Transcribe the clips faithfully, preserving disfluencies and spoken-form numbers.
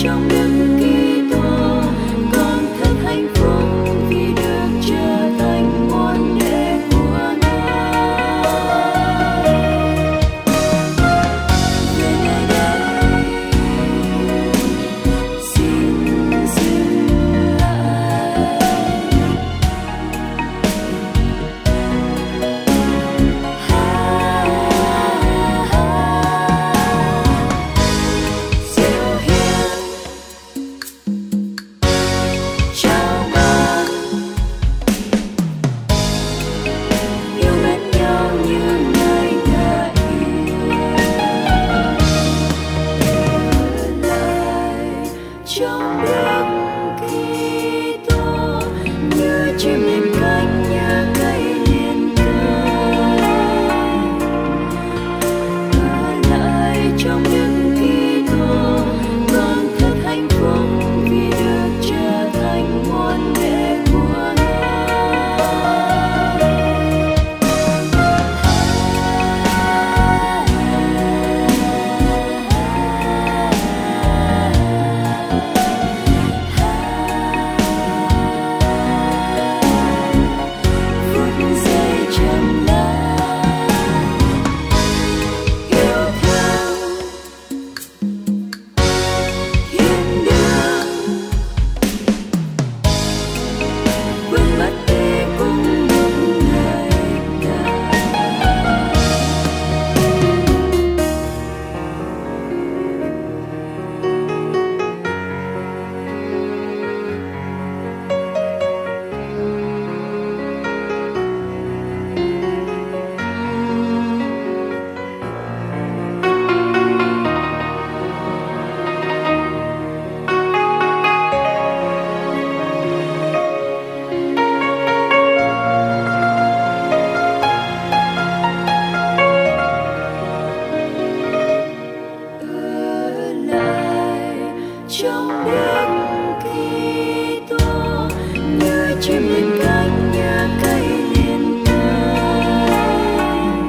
trong Đức Kitô, con thật hạnh phúc vì được trở thành môn đệ của Ngài. Về nơi đây xin dừng lại. Diệu hiền chào bạn, yêu mến nhau như Ngài đã yêu. Ở lại trong Đức Kitô, như chim lên cánh nhà cây liền cánh. Ở lại trong Đức Kitô, con thật hạnh phúc vì được trở thành môn đệ của phút giây trầm lặng. Yêu thương thiên đường, quên mất đi cùng những người ta. Ở lại trong Đức Kitô, như chim lên cánh nhà cây liền cánh.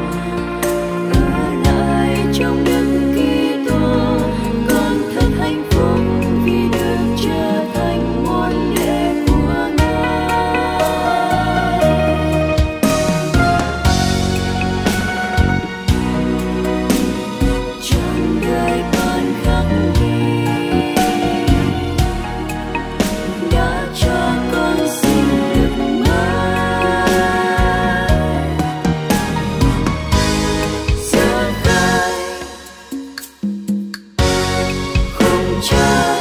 Ở lại trong Đức Kitô, con thật hạnh phúc vì được trở thành môn đệ của Ngài. Trọn đời con khắc ghi đã cho con xin được mãi. Giờ khai khung trời,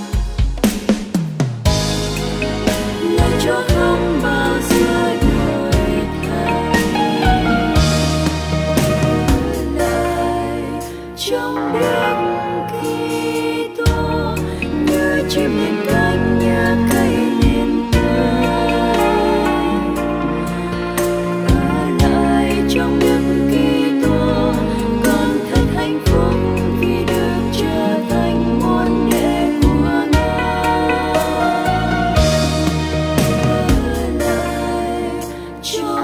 lời cho không bao giờ đổi thay. Ở lại trong Đức Kitô, như chim lên cánh nhà cây liền cánh. Ở lại trong Đức Kitô, con thật hạnh phúc vì được trở thành môn đệ của Ngài. Ở lại trong